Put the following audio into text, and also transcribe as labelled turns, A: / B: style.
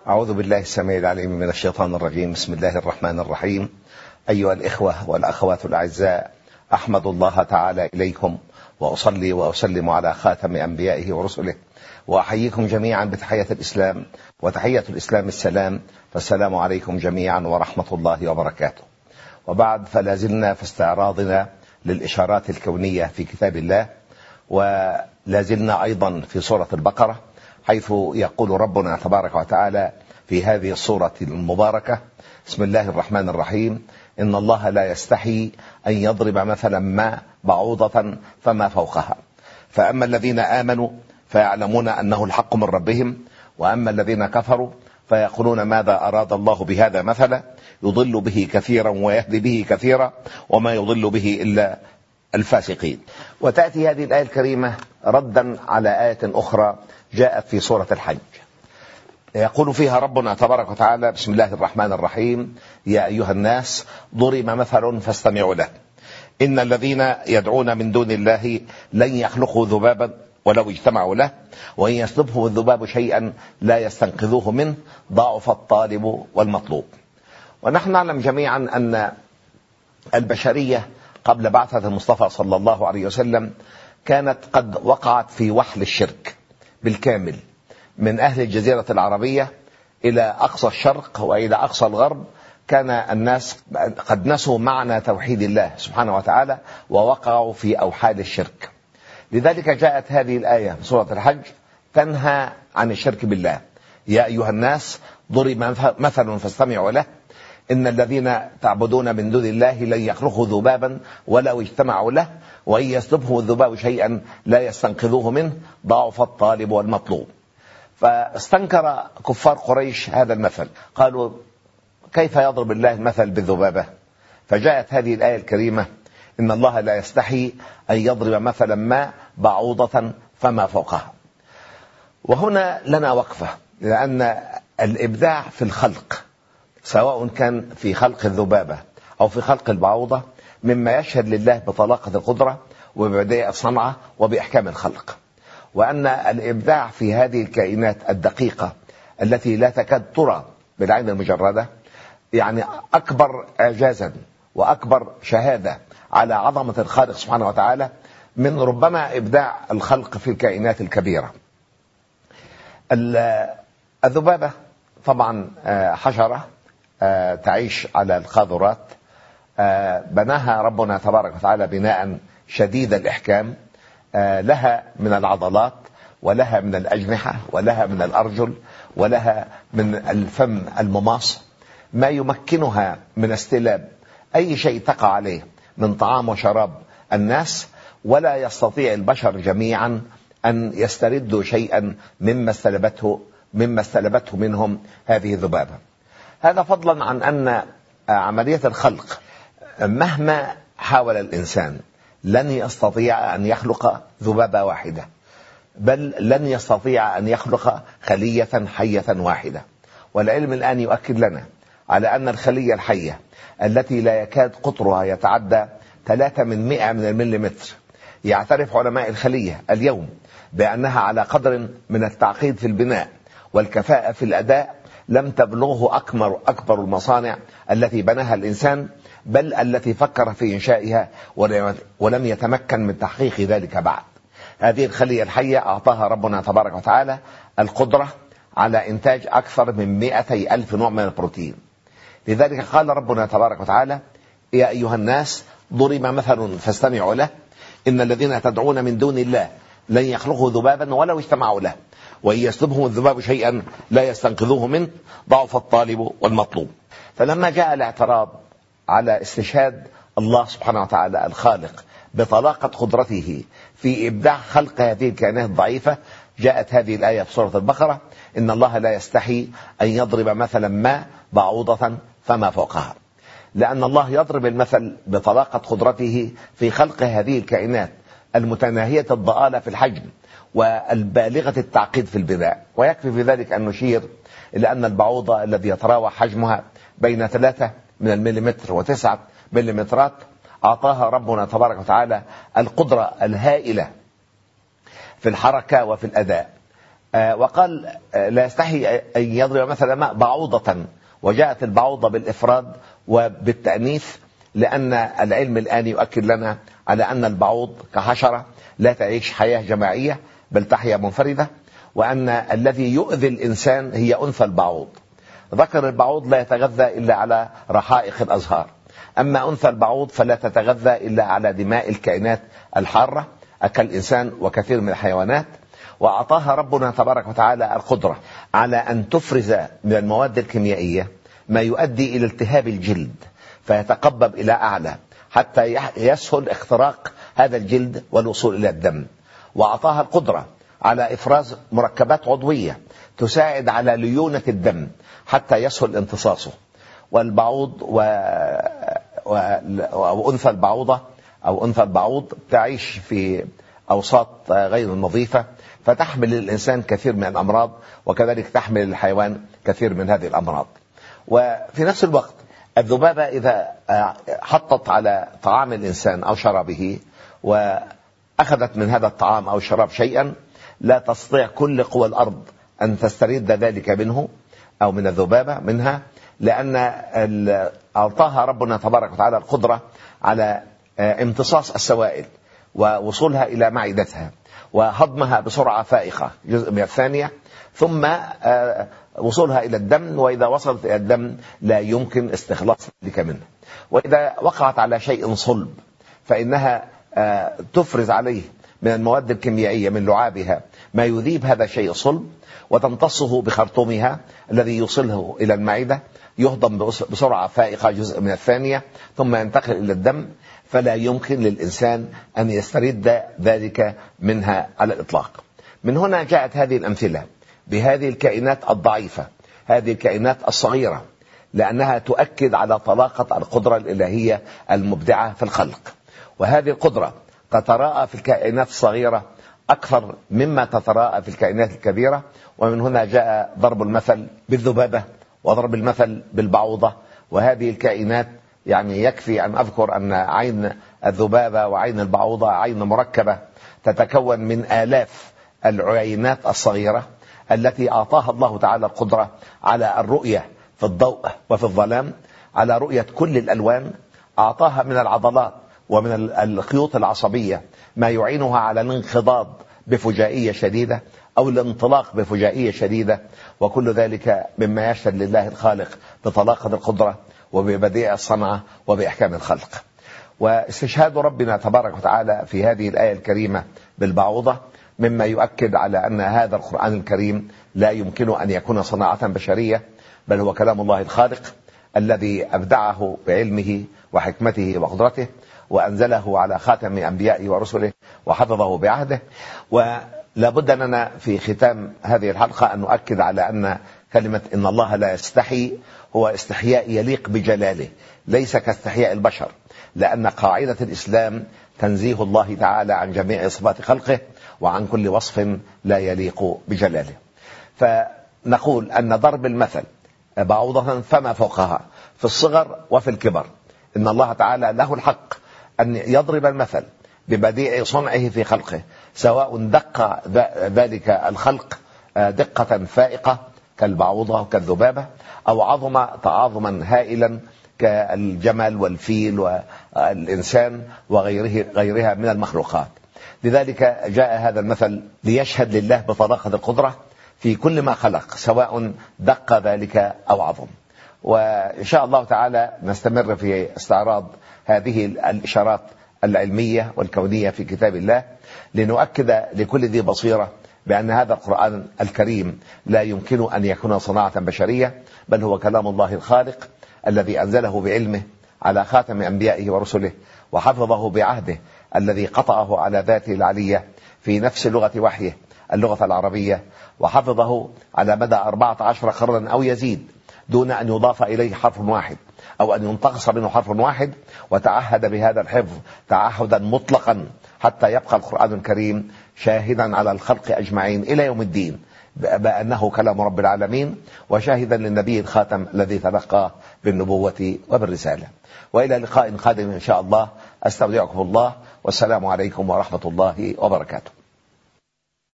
A: أعوذ بالله السميع العليم من الشيطان الرجيم. بسم الله الرحمن الرحيم. أيها الإخوة والأخوات الأعزاء، أحمد الله تعالى إليكم وأصلي وأسلم على خاتم أنبيائه ورسله، وأحييكم جميعا بتحية الإسلام، وتحية الإسلام السلام، فالسلام عليكم جميعا ورحمة الله وبركاته. وبعد، فلا زلنا في استعراضنا للإشارات الكونية في كتاب الله، ولا زلنا أيضا في سورة البقرة، حيث يقول ربنا تبارك وتعالى في هذه السورة المباركة: بسم الله الرحمن الرحيم. إن الله لا يستحي أن يضرب مثلا ما بعوضة فما فوقها، فأما الذين آمنوا فيعلمون أنه الحق من ربهم، وأما الذين كفروا فيقولون ماذا أراد الله بهذا مثلا، يضل به كثيرا ويهدي به كثيرا وما يضل به إلا الفاسقين. وتأتي هذه الآية الكريمة ردا على آية أخرى جاءت في سورة الحج، يقول فيها ربنا تبارك وتعالى: بسم الله الرحمن الرحيم. يا أيها الناس ضرب مثل فاستمعوا له، إن الذين يدعون من دون الله لن يخلقوا ذبابا ولو اجتمعوا له، وإن يسلبهم الذباب شيئا لا يستنقذوه منه، ضعف الطالب والمطلوب. ونحن نعلم جميعا أن البشرية قبل بعثة المصطفى صلى الله عليه وسلم كانت قد وقعت في وحل الشرك بالكامل، من أهل الجزيرة العربية إلى أقصى الشرق وإلى أقصى الغرب. كان الناس قد نسوا معنى توحيد الله سبحانه وتعالى ووقعوا في أوحال الشرك. لذلك جاءت هذه الآية في سورة الحج تنهى عن الشرك بالله. يا أيها الناس ضرب مثل فاستمعوا له، إن الذين تعبدون من دون الله لن يخلقوا ذبابا ولو اجتمعوا له، وإن يسلبهم الذباب شيئا لا يستنقذوه منه، ضعف الطالب والمطلوب. فاستنكر كفار قريش هذا المثل، قالوا: كيف يضرب الله المثل بالذبابة؟ فجاءت هذه الآية الكريمة: إن الله لا يستحي أن يضرب مثلا ما بعوضة فما فوقها. وهنا لنا وقفة، لأن الإبداع في الخلق، سواء كان في خلق الذبابة أو في خلق البعوضة، مما يشهد لله بطلاقة القدرة وببديع الصنعة وبإحكام الخلق. وأن الإبداع في هذه الكائنات الدقيقة التي لا تكاد ترى بالعين المجردة يعني أكبر إعجازا وأكبر شهادة على عظمة الخالق سبحانه وتعالى من ربما إبداع الخلق في الكائنات الكبيرة. الذبابة طبعا حشرة تعيش على القاذورات، بناها ربنا تبارك وتعالى بناء شديد الإحكام، لها من العضلات ولها من الأجنحة ولها من الأرجل ولها من الفم المماص، ما يمكنها من استلاب أي شيء تقع عليه من طعام وشراب الناس، ولا يستطيع البشر جميعا أن يستردوا شيئا مما استلبته منهم هذه الذبابة. هذا فضلا عن أن عملية الخلق مهما حاول الإنسان لن يستطيع أن يخلق ذبابة واحدة، بل لن يستطيع أن يخلق خلية حية واحدة. والعلم الآن يؤكد لنا على أن الخلية الحية التي لا يكاد قطرها يتعدى 3 من 100 من المليمتر، يعترف علماء الخلية اليوم بأنها على قدر من التعقيد في البناء والكفاءة في الأداء لم تبلغه أكبر المصانع التي بناها الإنسان، بل التي فكر في إنشائها ولم يتمكن من تحقيق ذلك بعد. هذه الخلية الحية أعطاها ربنا تبارك وتعالى القدرة على إنتاج أكثر من 200,000 نوع من البروتين. لذلك قال ربنا تبارك وتعالى: يا أيها الناس ضرب مثل فاستمعوا له، إن الذين تدعون من دون الله لن يخلقوا ذبابا ولو اجتمعوا له، وإن يسلبهم الذباب شيئا لا يستنقذوه منه، ضعف الطالب والمطلوب. فلما جاء الاعتراض على استشهاد الله سبحانه وتعالى الخالق بطلاقة قدرته في إبداع خلق هذه الكائنات الضعيفة، جاءت هذه الآية في سورة البقرة: إن الله لا يستحي أن يضرب مثلا ما بعوضة فما فوقها. لأن الله يضرب المثل بطلاقة قدرته في خلق هذه الكائنات المتناهية الضآلة في الحجم والبالغة التعقيد في البناء. ويكفي في ذلك أن نشير إلى أن البعوضة الذي يتراوح حجمها بين 3 من المليمتر و9 مليمترات أعطاها ربنا تبارك وتعالى القدرة الهائلة في الحركة وفي الأداء. وقال لا يستحي أن يضرب مثلا ما بعوضة، وجاءت البعوضة بالإفراد وبالتأنيث، لأن العلم الآن يؤكد لنا على أن البعوض كحشرة لا تعيش حياة جماعية بل تحيا منفردة، وأن الذي يؤذي الإنسان هي أنثى البعوض. ذكر البعوض لا يتغذى إلا على رحائق الأزهار، أما أنثى البعوض فلا تتغذى إلا على دماء الكائنات الحارة كالإنسان وكثير من الحيوانات. وأعطاها ربنا تبارك وتعالى القدرة على أن تفرز من المواد الكيميائية ما يؤدي إلى التهاب الجلد فيتقبب إلى أعلى حتى يسهل اختراق هذا الجلد والوصول إلى الدم. وأعطاها القدرة على إفراز مركبات عضوية تساعد على ليونة الدم حتى يسهل امتصاصه. والبعوض وأنثى البعوضة أو أنثى البعوض تعيش في أوساط غير نظيفة، فتحمل الإنسان كثير من الأمراض، وكذلك تحمل الحيوان كثير من هذه الأمراض. وفي نفس الوقت الذبابة إذا حطت على طعام الإنسان أو شرابه وأخذت من هذا الطعام أو الشراب شيئا، لا تستطيع كل قوى الأرض أن تسترد ذلك منه أو من الذبابة منها، لأن أعطاها ربنا تبارك وتعالى القدرة على امتصاص السوائل ووصولها إلى معدتها وهضمها بسرعة فائقة جزء من الثانية، ثم وصولها إلى الدم، وإذا وصلت إلى الدم لا يمكن استخلاص ذلك منه. وإذا وقعت على شيء صلب فإنها تفرز عليه من المواد الكيميائية من لعابها ما يذيب هذا الشيء الصلب، وتمتصه بخرطومها الذي يوصله إلى المعدة، يهضم بسرعة فائقة جزء من الثانية، ثم ينتقل إلى الدم، فلا يمكن للإنسان أن يسترد ذلك منها على الإطلاق. من هنا جاءت هذه الأمثلة بهذه الكائنات الضعيفة، هذه الكائنات الصغيرة، لأنها تؤكد على طلاقة القدرة الإلهية المبدعة في الخلق. وهذه القدرة تتراءى في الكائنات الصغيرة أكثر مما تتراءى في الكائنات الكبيرة. ومن هنا جاء ضرب المثل بالذبابة وضرب المثل بالبعوضة. وهذه الكائنات يعني يكفي أن أذكر أن عين الذبابة وعين البعوضة عين مركبة تتكون من آلاف العينات الصغيرة التي أعطاها الله تعالى القدرة على الرؤية في الضوء وفي الظلام، على رؤية كل الألوان. أعطاها من العضلات ومن الخيوط العصبية ما يعينها على الانقضاض بفجائية شديدة أو الانطلاق بفجائية شديدة، وكل ذلك مما يشهد لله الخالق بطلاقة القدرة وببديع الصنعة وبإحكام الخلق. واستشهاد ربنا تبارك وتعالى في هذه الآية الكريمة بالبعوضة مما يؤكد على أن هذا القرآن الكريم لا يمكن أن يكون صناعة بشرية، بل هو كلام الله الخالق الذي أبدعه بعلمه وحكمته وقدرته، وأنزله على خاتم أنبيائه ورسله وحفظه بعهده. ولا بد لنا في ختام هذه الحلقة أن نؤكد على أن كلمة إن الله لا يستحي هو استحياء يليق بجلاله، ليس كاستحياء البشر، لأن قاعدة الإسلام تنزيه الله تعالى عن جميع صفات خلقه وعن كل وصف لا يليق بجلاله. فنقول أن ضرب المثل بعوضة فما فوقها في الصغر وفي الكبر، إن الله تعالى له الحق أن يضرب المثل ببديع صنعه في خلقه، سواء دق ذلك الخلق دقة فائقة كالبعوضة وكالذبابة، أو عظم تعاظما هائلا كالجمل والفيل والإنسان وغيرها من المخلوقات. لذلك جاء هذا المثل ليشهد لله بطلاقة القدرة في كل ما خلق، سواء دق ذلك أو عظم. وإن شاء الله تعالى نستمر في استعراض هذه الإشارات العلمية والكونية في كتاب الله لنؤكد لكل ذي بصيرة بأن هذا القرآن الكريم لا يمكن أن يكون صناعة بشرية، بل هو كلام الله الخالق الذي أنزله بعلمه على خاتم أنبيائه ورسله، وحفظه بعهده الذي قطعه على ذاته العلية في نفس لغة وحيه اللغة العربية، وحفظه على مدى 14 قرنا أو يزيد دون أن يضاف إليه حرف واحد أو أن ينتقص منه حرف واحد، وتعهد بهذا الحفظ تعهدا مطلقا حتى يبقى القرآن الكريم شاهدا على الخلق أجمعين إلى يوم الدين بأنه كلام رب العالمين، وشاهدا للنبي الخاتم الذي تلقى بالنبوة وبالرسالة. وإلى لقاء قادم إن شاء الله، أستودعكم الله، والسلام عليكم ورحمة الله وبركاته.